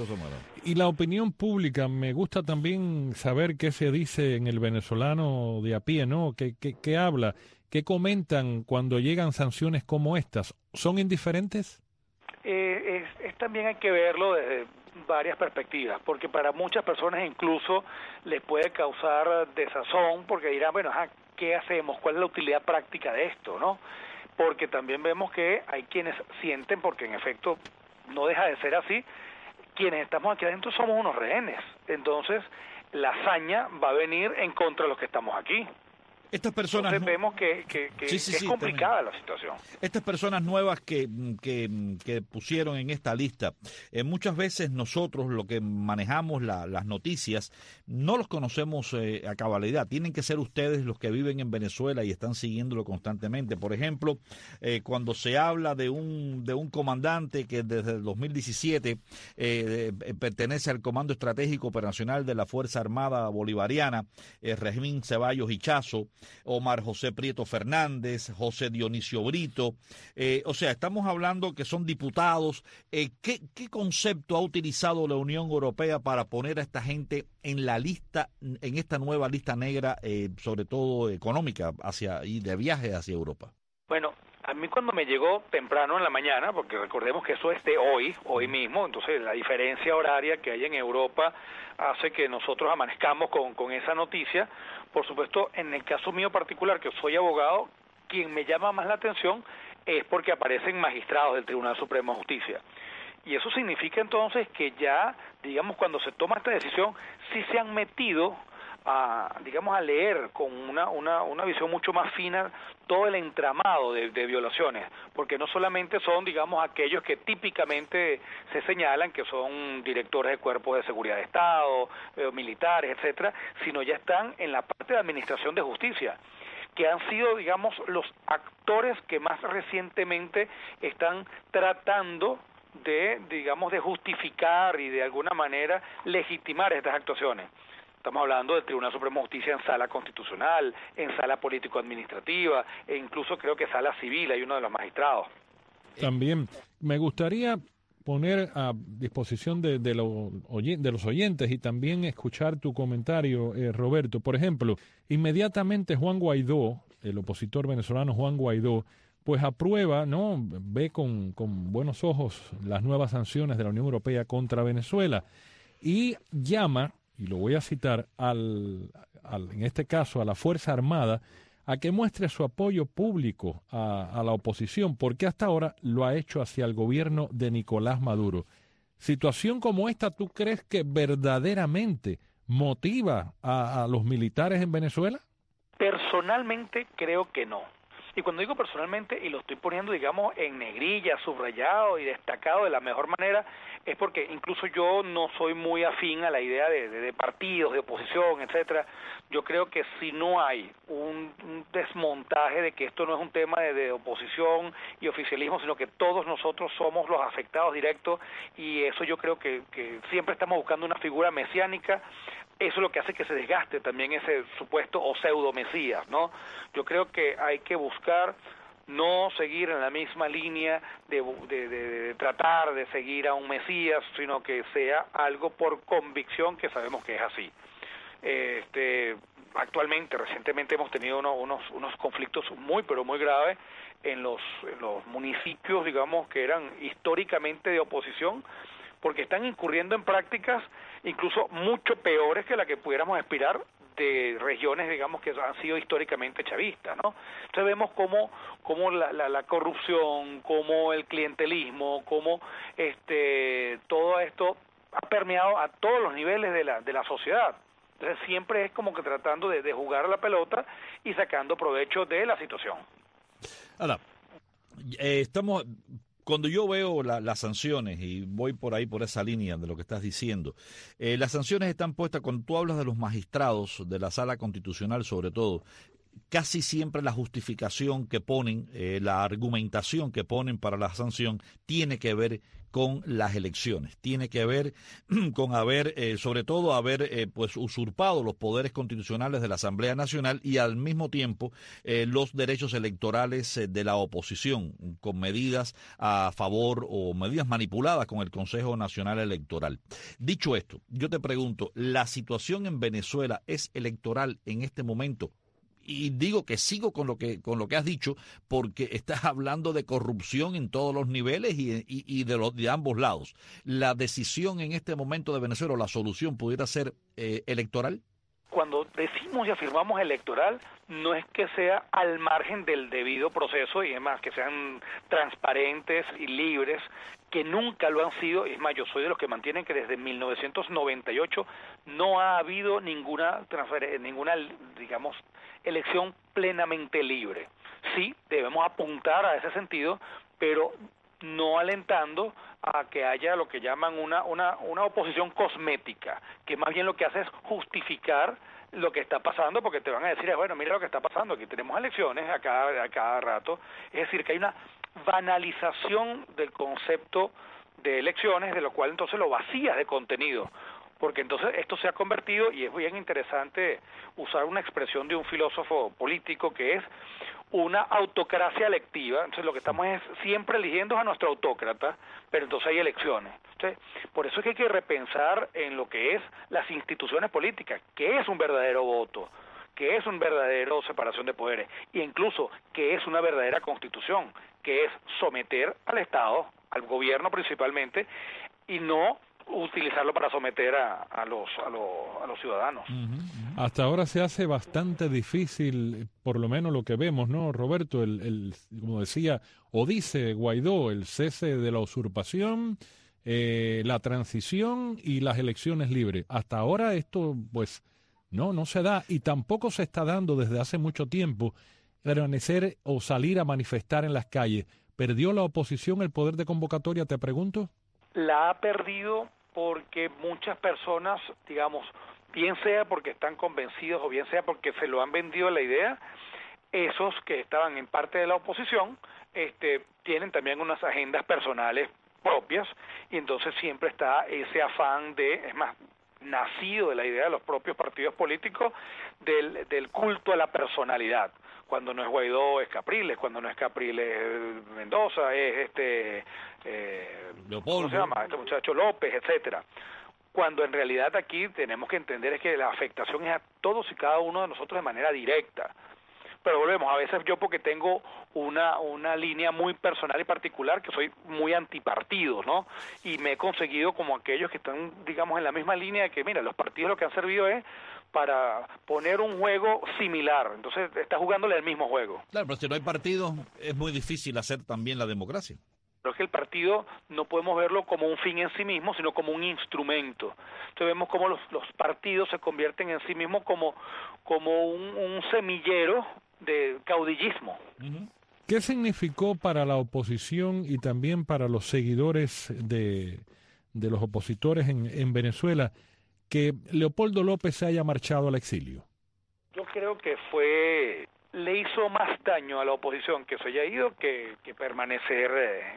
Y la opinión pública, me gusta también saber qué se dice en el venezolano de a pie, ¿no? ¿Qué habla? ¿Qué comentan cuando llegan sanciones como estas? ¿Son indiferentes? También hay que verlo varias perspectivas, porque para muchas personas incluso les puede causar desazón, porque dirán, bueno, ¿qué hacemos? ¿Cuál es la utilidad práctica de esto, no? Porque también vemos que hay quienes sienten, porque en efecto no deja de ser así, quienes estamos aquí adentro somos unos rehenes, entonces la hazaña va a venir en contra de los que estamos aquí. Estas personas entonces vemos que es complicada la situación. Estas personas nuevas que pusieron en esta lista, muchas veces nosotros lo que manejamos las noticias no los conocemos a cabalidad. Tienen que ser ustedes los que viven en Venezuela y están siguiéndolo constantemente. Por ejemplo, cuando se habla de un comandante que desde el 2017 pertenece al Comando Estratégico Operacional de la Fuerza Armada Bolivariana, Regín Ceballos Hichazo, Omar José Prieto Fernández, José Dionisio Brito, o sea, estamos hablando que son diputados. ¿Qué concepto ha utilizado la Unión Europea para poner a esta gente en la lista, en esta nueva lista negra, sobre todo económica, y de viaje hacia Europa? Bueno, a mí cuando me llegó temprano en la mañana, porque recordemos que eso es de hoy mismo, entonces la diferencia horaria que hay en Europa hace que nosotros amanezcamos con esa noticia. Por supuesto, en el caso mío particular, que soy abogado, quien me llama más la atención es porque aparecen magistrados del Tribunal Supremo de Justicia. Y eso significa entonces que ya, digamos, cuando se toma esta decisión, sí se han metido a leer con una visión mucho más fina todo el entramado de violaciones, porque no solamente son, digamos, aquellos que típicamente se señalan que son directores de cuerpos de seguridad de Estado, militares, etcétera, sino ya están en la parte de administración de justicia, que han sido, digamos, los actores que más recientemente están tratando de justificar y de alguna manera legitimar estas actuaciones. Estamos hablando del Tribunal Supremo de Justicia en sala constitucional, en sala político-administrativa, e incluso creo que sala civil, hay uno de los magistrados. También me gustaría poner a disposición de los oyentes y también escuchar tu comentario, Roberto. Por ejemplo, inmediatamente Juan Guaidó, el opositor venezolano Juan Guaidó, pues aprueba, ¿no? Ve con buenos ojos las nuevas sanciones de la Unión Europea contra Venezuela y llama, y lo voy a citar, en este caso a la Fuerza Armada, a que muestre su apoyo público a la oposición, porque hasta ahora lo ha hecho hacia el gobierno de Nicolás Maduro. ¿Situación como esta tú crees que verdaderamente motiva a los militares en Venezuela? Personalmente creo que no. Y cuando digo personalmente, y lo estoy poniendo, digamos, en negrilla, subrayado y destacado de la mejor manera, es porque incluso yo no soy muy afín a la idea de partidos, de oposición, etcétera. Yo creo que si no hay un desmontaje de que esto no es un tema de oposición y oficialismo, sino que todos nosotros somos los afectados directos, y eso yo creo que siempre estamos buscando una figura mesiánica. Eso es lo que hace que se desgaste también ese supuesto o pseudo mesías, ¿no? Yo creo que hay que buscar no seguir en la misma línea de tratar de seguir a un mesías, sino que sea algo por convicción, que sabemos que es así. Recientemente hemos tenido unos conflictos muy, pero muy graves en los municipios, digamos, que eran históricamente de oposición, porque están incurriendo en prácticas incluso mucho peores que la que pudiéramos aspirar de regiones, digamos, que han sido históricamente chavistas, ¿no? Entonces vemos cómo la corrupción, cómo el clientelismo, cómo todo esto ha permeado a todos los niveles de la sociedad. Entonces siempre es como que tratando de jugar a la pelota y sacando provecho de la situación. Ahora, cuando yo veo las sanciones, y voy por esa línea de lo que estás diciendo, las sanciones están puestas, cuando tú hablas de los magistrados de la Sala Constitucional sobre todo, casi siempre la justificación que ponen, la argumentación que ponen para la sanción tiene que ver con las elecciones, tiene que ver con haber usurpado los poderes constitucionales de la Asamblea Nacional y al mismo tiempo los derechos electorales de la oposición, con medidas a favor o medidas manipuladas con el Consejo Nacional Electoral. Dicho esto, yo te pregunto, ¿la situación en Venezuela es electoral en este momento? Y digo que sigo con lo que has dicho, porque estás hablando de corrupción en todos los niveles y de ambos lados. ¿La decisión en este momento de Venezuela, la solución pudiera ser electoral? Cuando decimos y afirmamos electoral, no es que sea al margen del debido proceso, y además que sean transparentes y libres, que nunca lo han sido. Es más, yo soy de los que mantienen que desde 1998 no ha habido ninguna digamos, elección plenamente libre. Sí, debemos apuntar a ese sentido, pero no alentando a que haya lo que llaman una oposición cosmética, que más bien lo que hace es justificar lo que está pasando, porque te van a decir, bueno, mira lo que está pasando, aquí tenemos elecciones a cada rato. Es decir, que hay una banalización del concepto de elecciones, de lo cual entonces lo vacías de contenido, porque entonces esto se ha convertido, y es bien interesante usar una expresión de un filósofo político, que es una autocracia electiva. Entonces lo que estamos es siempre eligiendo a nuestro autócrata, pero entonces hay elecciones. Entonces, por eso es que hay que repensar en lo que es las instituciones políticas, que es un verdadero voto, que es un verdadero separación de poderes, e incluso que es una verdadera constitución, que es someter al Estado, al gobierno principalmente, y no utilizarlo para someter a los ciudadanos. Hasta ahora se hace bastante difícil, por lo menos lo que vemos, ¿no, Roberto? Como decía, o dice Guaidó, el cese de la usurpación, la transición y las elecciones libres. Hasta ahora esto, pues, no se da, y tampoco se está dando desde hace mucho tiempo permanecer o salir a manifestar en las calles. ¿Perdió la oposición el poder de convocatoria, te pregunto? La ha perdido porque muchas personas, digamos, bien sea porque están convencidos o bien sea porque se lo han vendido la idea, esos que estaban en parte de la oposición tienen también unas agendas personales propias, y entonces siempre está ese afán es más, nacido de la idea de los propios partidos políticos, del culto a la personalidad. Cuando no es Guaidó es Capriles, cuando no es Capriles Mendoza, es Leopoldo. ¿cómo se llama? Este muchacho López, etcétera. Cuando en realidad aquí tenemos que entender es que la afectación es a todos y cada uno de nosotros de manera directa. Pero volvemos, a veces yo, porque tengo una línea muy personal y particular, que soy muy antipartidos, ¿no? Y me he conseguido como aquellos que están, digamos, en la misma línea de que, mira, los partidos lo que han servido es para poner un juego similar. Entonces está jugándole el mismo juego. Claro, pero si no hay partidos es muy difícil hacer también la democracia. Pero es que el partido no podemos verlo como un fin en sí mismo, sino como un instrumento. Entonces vemos cómo los partidos se convierten en sí mismos como un semillero de caudillismo. ¿Qué significó para la oposición y también para los seguidores de los opositores en Venezuela que Leopoldo López se haya marchado al exilio? Yo creo que le hizo más daño a la oposición que se haya ido que permanecer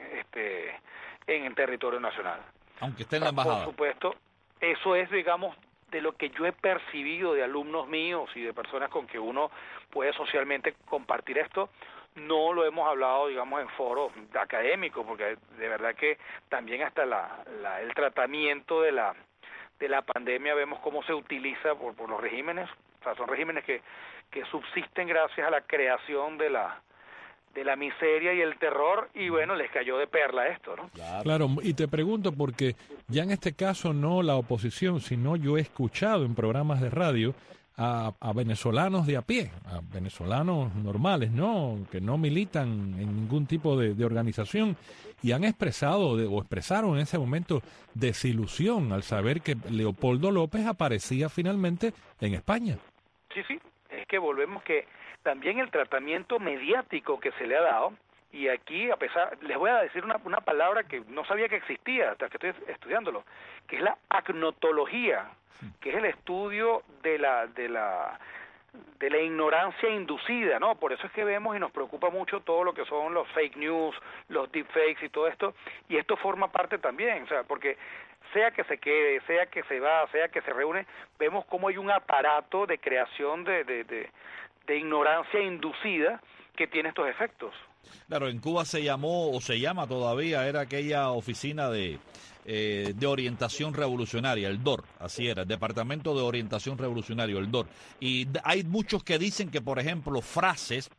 en el territorio nacional. Aunque esté en la embajada. Por supuesto, eso es, digamos, de lo que yo he percibido de alumnos míos y de personas con que uno puede socialmente compartir esto. No lo hemos hablado, digamos, en foros académicos, porque de verdad que también hasta el tratamiento de la pandemia vemos cómo se utiliza por los regímenes. O sea, son regímenes que subsisten gracias a la creación de la miseria y el terror, y bueno, les cayó de perla esto, ¿no? Claro, y te pregunto porque ya en este caso no la oposición, sino yo he escuchado en programas de radio a venezolanos de a pie, a venezolanos normales, ¿no? Que no militan en ningún tipo de organización, y han expresado o expresaron en ese momento desilusión al saber que Leopoldo López aparecía finalmente en España. Sí, es que volvemos que también el tratamiento mediático que se le ha dado, y aquí les voy a decir una palabra que no sabía que existía hasta que estoy estudiándolo, que es la agnotología, que es el estudio de la ignorancia inducida, ¿no? Por eso es que vemos y nos preocupa mucho todo lo que son los fake news, los deepfakes y todo esto, y esto forma parte también, o sea, porque sea que se quede, sea que se va, sea que se reúne, vemos cómo hay un aparato de creación de ignorancia inducida que tiene estos efectos. Claro, en Cuba se llamó, o se llama todavía, era aquella oficina de orientación revolucionaria, el DOR, así era, el Departamento de Orientación Revolucionario, el DOR. Y hay muchos que dicen que, por ejemplo, frases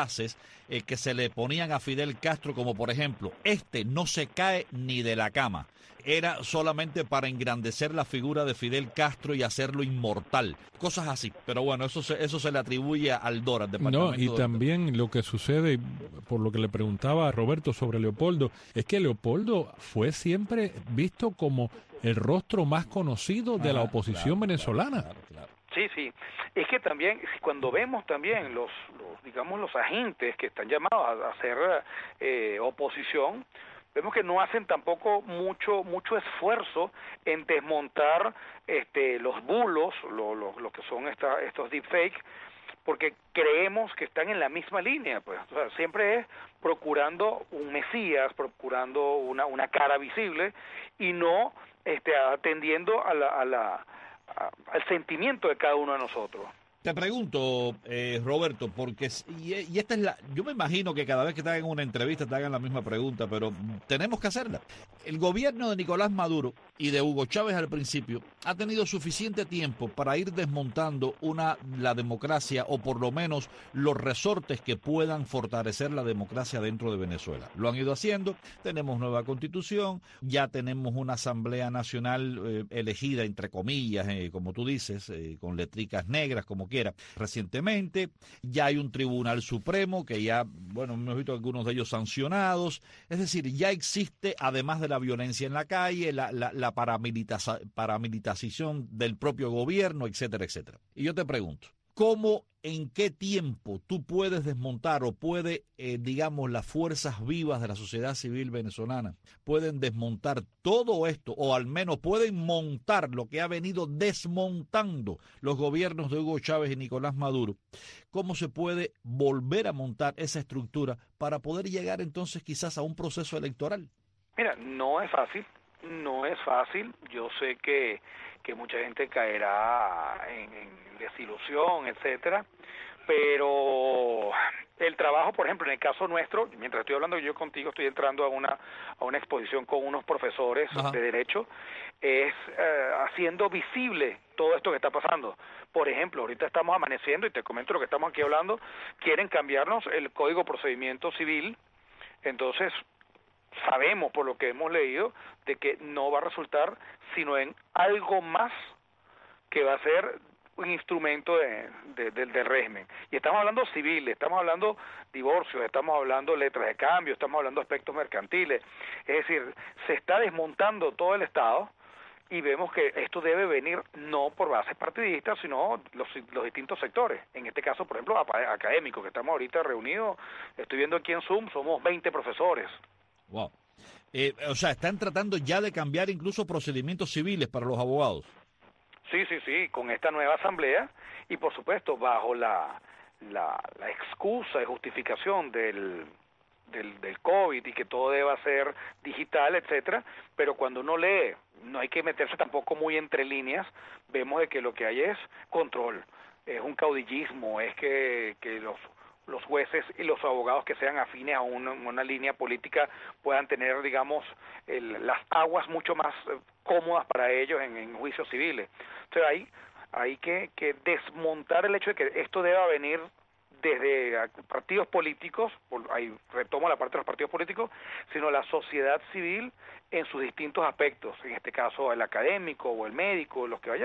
que se le ponían a Fidel Castro, como por ejemplo, no se cae ni de la cama, era solamente para engrandecer la figura de Fidel Castro y hacerlo inmortal, cosas así. Pero bueno, eso se le atribuye al DOR, al Departamento. No, y también lo que sucede, por lo que le preguntaba a Roberto sobre Leopoldo, es que Leopoldo fue siempre visto como el rostro más conocido de la oposición venezolana. Claro. Sí, es que también, cuando vemos también los agentes que están llamados a hacer oposición, vemos que no hacen tampoco mucho esfuerzo en desmontar los bulos, lo que son estos deepfakes, porque creemos que están en la misma línea, pues. O sea, siempre es procurando un mesías, procurando una cara visible y no atendiendo al sentimiento de cada uno de nosotros. Te pregunto, Roberto, porque y esta es yo me imagino que cada vez que te hagan una entrevista te hagan la misma pregunta, pero tenemos que hacerla. El gobierno de Nicolás Maduro y de Hugo Chávez al principio ha tenido suficiente tiempo para ir desmontando la democracia, o por lo menos los resortes que puedan fortalecer la democracia dentro de Venezuela. Lo han ido haciendo, tenemos nueva constitución, ya tenemos una asamblea nacional elegida, entre comillas, como tú dices, con letricas negras, como quiera. Recientemente ya hay un tribunal supremo que ya, bueno, hemos visto algunos de ellos sancionados. Es decir, ya existe, además de la violencia en la calle, la paramilitarización del propio gobierno, etcétera, etcétera. Y yo te pregunto, ¿cómo, en qué tiempo tú puedes desmontar o puede, digamos, las fuerzas vivas de la sociedad civil venezolana pueden desmontar todo esto, o al menos pueden montar lo que ha venido desmontando los gobiernos de Hugo Chávez y Nicolás Maduro? ¿Cómo se puede volver a montar esa estructura para poder llegar entonces quizás a un proceso electoral? Mira, no es fácil. Yo sé que mucha gente caerá en desilusión, etcétera, pero el trabajo, por ejemplo, en el caso nuestro, mientras estoy hablando yo contigo, estoy entrando a una exposición con unos profesores de Derecho, es haciendo visible todo esto que está pasando. Por ejemplo, ahorita estamos amaneciendo, y te comento lo que estamos aquí hablando, quieren cambiarnos el Código de Procedimiento Civil, entonces sabemos por lo que hemos leído de que no va a resultar sino en algo más que va a ser un instrumento del régimen. Y estamos hablando civil, estamos hablando divorcios, estamos hablando letras de cambio, estamos hablando aspectos mercantiles. Es decir, se está desmontando todo el Estado y vemos que esto debe venir no por bases partidistas, sino los distintos sectores. En este caso, por ejemplo, académicos, que estamos ahorita reunidos, estoy viendo aquí en Zoom, somos 20 profesores. Wow. O sea, están tratando ya de cambiar incluso procedimientos civiles para los abogados. Sí, con esta nueva asamblea y por supuesto bajo la excusa y justificación del COVID y que todo deba ser digital, etcétera, pero cuando uno lee, no hay que meterse tampoco muy entre líneas, vemos de que lo que hay es control, es un caudillismo, es que los jueces y los abogados que sean afines a una línea política puedan tener, digamos, las aguas mucho más cómodas para ellos en juicios civiles. Entonces hay que desmontar el hecho de que esto deba venir desde partidos políticos, ahí retomo la parte de los partidos políticos, sino la sociedad civil en sus distintos aspectos, en este caso el académico o el médico,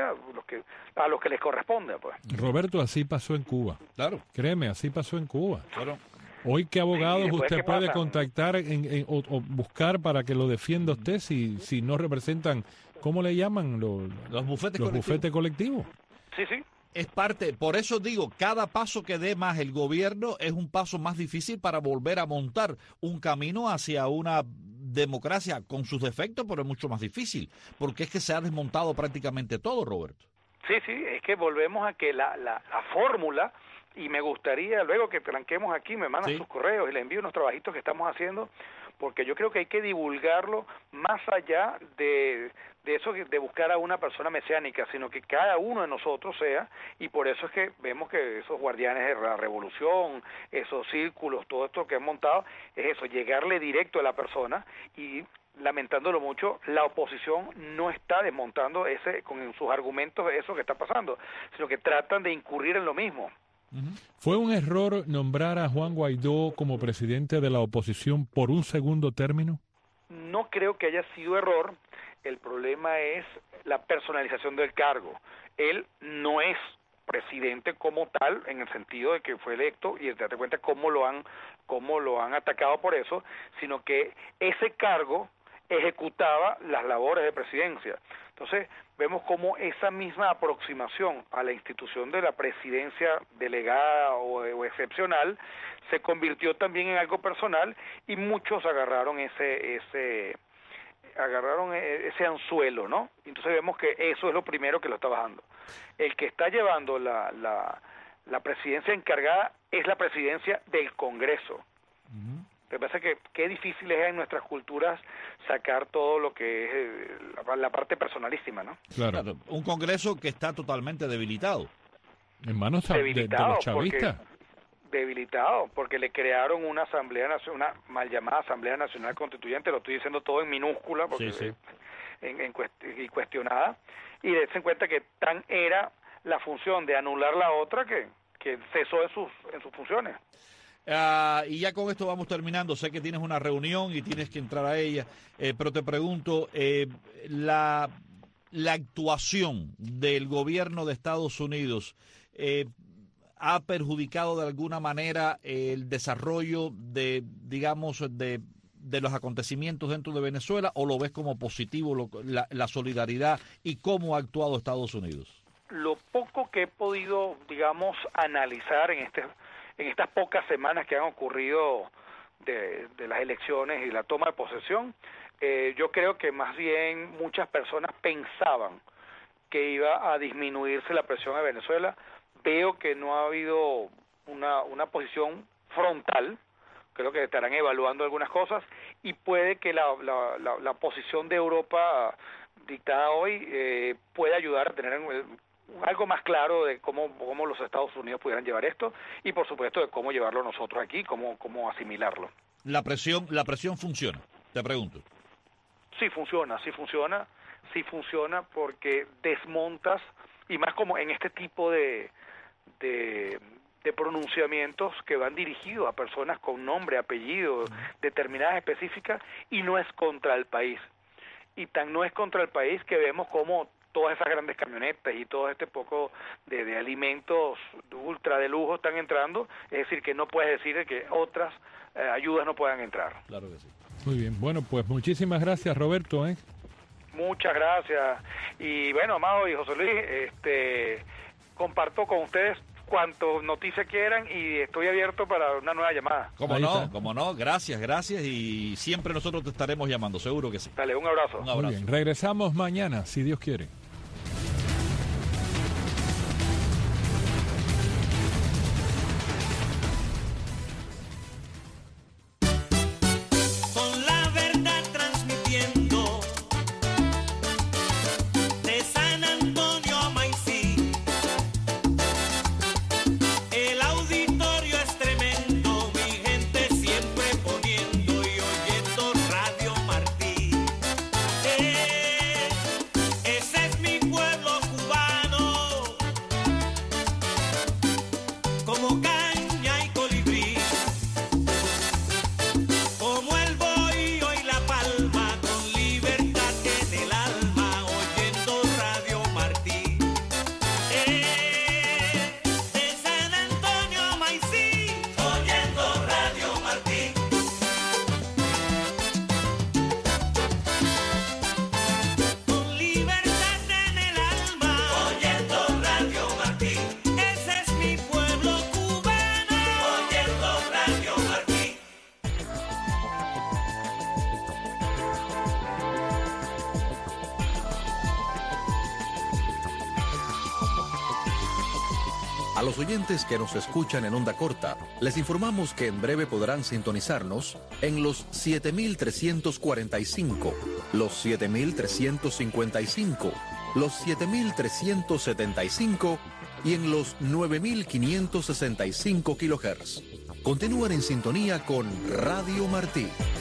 a los que les corresponde, pues. Roberto, así pasó en Cuba. Claro. Créeme, así pasó en Cuba. Claro. Hoy, ¿qué abogados usted puede pasa? contactar o buscar para que lo defienda usted si no representan, ¿cómo le llaman? Los bufetes bufetes colectivos. Sí. Es parte, por eso digo, cada paso que dé más el gobierno es un paso más difícil para volver a montar un camino hacia una democracia con sus defectos, pero es mucho más difícil, porque es que se ha desmontado prácticamente todo, Roberto. Sí, es que volvemos a que la fórmula, y me gustaría, luego que tranquemos aquí, me mandan sus correos y le envío unos trabajitos que estamos haciendo, porque yo creo que hay que divulgarlo más allá de eso, de buscar a una persona mesiánica, sino que cada uno de nosotros sea, y por eso es que vemos que esos guardianes de la revolución, esos círculos, todo esto que han montado, es eso, llegarle directo a la persona, y lamentándolo mucho, la oposición no está desmontando con sus argumentos eso que está pasando, sino que tratan de incurrir en lo mismo. ¿Fue un error nombrar a Juan Guaidó como presidente de la oposición por un segundo término? No creo que haya sido error. El problema es la personalización del cargo. Él no es presidente como tal, en el sentido de que fue electo, y date cuenta cómo lo han atacado por eso, sino que ese cargo ejecutaba las labores de presidencia. Entonces, vemos cómo esa misma aproximación a la institución de la presidencia delegada o excepcional se convirtió también en algo personal, y muchos agarraron ese anzuelo, ¿no? Entonces vemos que eso es lo primero que lo está bajando. El que está llevando la presidencia encargada es la presidencia del Congreso. Me parece que qué difícil es en nuestras culturas sacar todo lo que es la parte personalísima, ¿no? Claro, un Congreso que está totalmente debilitado. En manos de los chavistas. Debilitado, porque le crearon una asamblea nacional, una mal llamada Asamblea Nacional Constituyente, lo estoy diciendo todo en minúscula, porque y cuestionada, y dense en cuenta que tan era la función de anular la otra que cesó en sus funciones. Y ya con esto vamos terminando. Sé que tienes una reunión y tienes que entrar a ella, pero te pregunto, la actuación del gobierno de Estados Unidos ha perjudicado de alguna manera el desarrollo de los acontecimientos dentro de Venezuela, o lo ves como positivo la solidaridad y cómo ha actuado Estados Unidos? Lo poco que he podido, analizar en estas pocas semanas que han ocurrido de las elecciones y la toma de posesión, yo creo que más bien muchas personas pensaban que iba a disminuirse la presión en Venezuela. Veo que no ha habido una posición frontal. Creo que estarán evaluando algunas cosas, y puede que la posición de Europa dictada hoy pueda ayudar a tener algo más claro de cómo los Estados Unidos pudieran llevar esto, y por supuesto de cómo llevarlo nosotros aquí, cómo asimilarlo. La presión funciona, te pregunto. Sí funciona porque desmontas, y más como en este tipo de pronunciamientos que van dirigidos a personas con nombre, apellido, determinadas específicas, y no es contra el país. Y tan no es contra el país que vemos como todas esas grandes camionetas y todo este poco de alimentos ultra de lujo están entrando, es decir, que no puedes decir que otras ayudas no puedan entrar. Claro que sí. Muy bien, bueno, pues muchísimas gracias, Roberto. Muchas gracias. Y bueno, Amado y José Luis, comparto con ustedes cuanto noticias quieran, y estoy abierto para una nueva llamada. Cómo no, gracias, y siempre nosotros te estaremos llamando, seguro que sí. Dale, un abrazo. Muy bien, regresamos mañana, si Dios quiere. Ese es A los oyentes que nos escuchan en onda corta, les informamos que en breve podrán sintonizarnos en los 7.345, los 7.355, los 7.375 y en los 9.565 kHz. Continúen en sintonía con Radio Martí.